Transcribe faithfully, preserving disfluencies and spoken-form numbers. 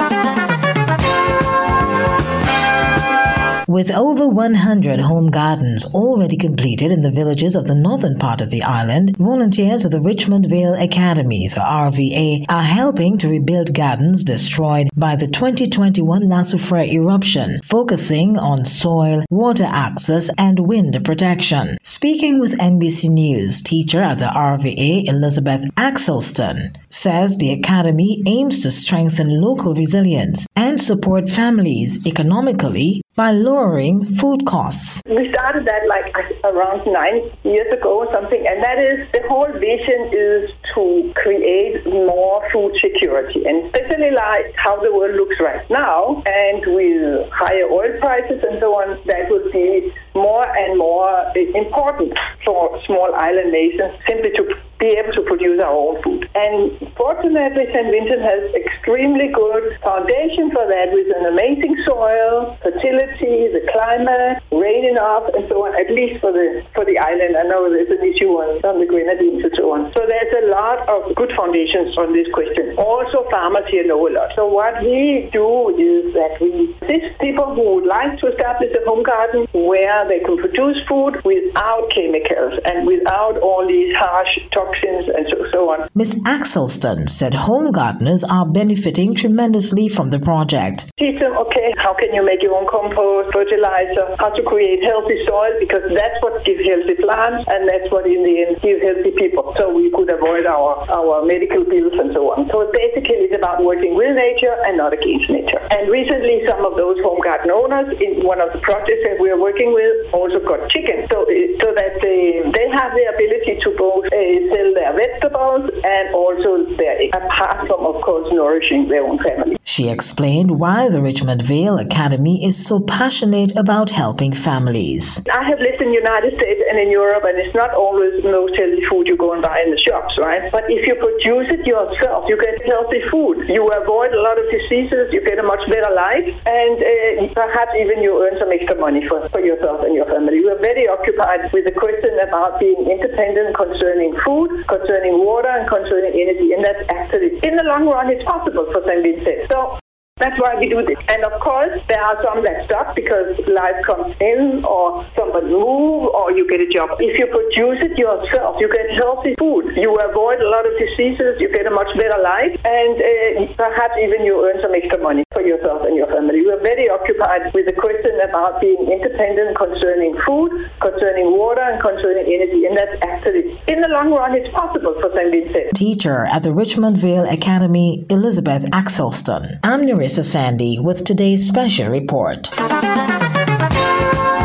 With over one hundred home gardens already completed in the villages of the northern part of the island, volunteers of the Richmond Vale Academy, the R V A, are helping to rebuild gardens destroyed by the twenty twenty-one La Soufrière eruption, focusing on soil, water access, and wind protection. Speaking with N B C News, teacher at the R V A, Elizabeth Axelston, says the academy aims to strengthen local resilience and support families economically by lowering food costs. We started that like around nine years ago or something, and that is, the whole vision is to create more food security, and especially like how the world looks right now, and with higher oil prices and so on, that will be more and more important for small island nations simply to be able to produce our own food. And fortunately, Saint Vincent has extremely good foundation for that, with an amazing soil, fertility, the climate, rain enough, and so on, at least for the for the island. I know there's an issue on, on the Grenadines and so on. So there's a lot of good foundations on this question. Also, farmers here know a lot. So what we do is that we assist people who would like to establish a home garden where they can produce food without chemicals and without all these harsh toxins and so, so on. Miz Axelston said home gardeners are benefiting tremendously from the project. Teach them, okay, how can you make your own compost, fertilizer, how to create healthy soil, because that's what gives healthy plants, and that's what in the end gives healthy people. So we could avoid our, our medical bills and so on. So basically it's about working with nature and not against nature. And recently some of those home garden owners in one of the projects that we are working with also got chicken, so, so that they, they have the ability to both uh, sell their vegetables and also their, apart from of course nourishing their own family. She explained why the Richmond Vale Academy is so passionate about helping families. I have lived in the United States and in Europe, and it's not always no healthy food you go and buy in the shops, right? But if you produce it yourself, you get healthy food. You avoid a lot of diseases, you get a much better life, and uh, perhaps even you earn some extra money for, for yourself and your family. We are very occupied with the question about being independent concerning food, concerning water, and concerning energy, and that's actually, in the long run, it's possible for Saint Vincent. So that's why we do this. And of course, there are some that stop because life comes in, or somebody move, or you get a job. If you produce it yourself, you get healthy food. You avoid a lot of diseases, you get a much better life, and uh, perhaps even you earn some extra money for yourself and your family. We are very occupied with the question about being independent concerning food, concerning water, and concerning energy. And that's actually, in the long run, it's possible for Saint Vincent. Teacher at the Richmond Vale Academy, Elizabeth Axelston. I'm Narissa Sandy with today's special report.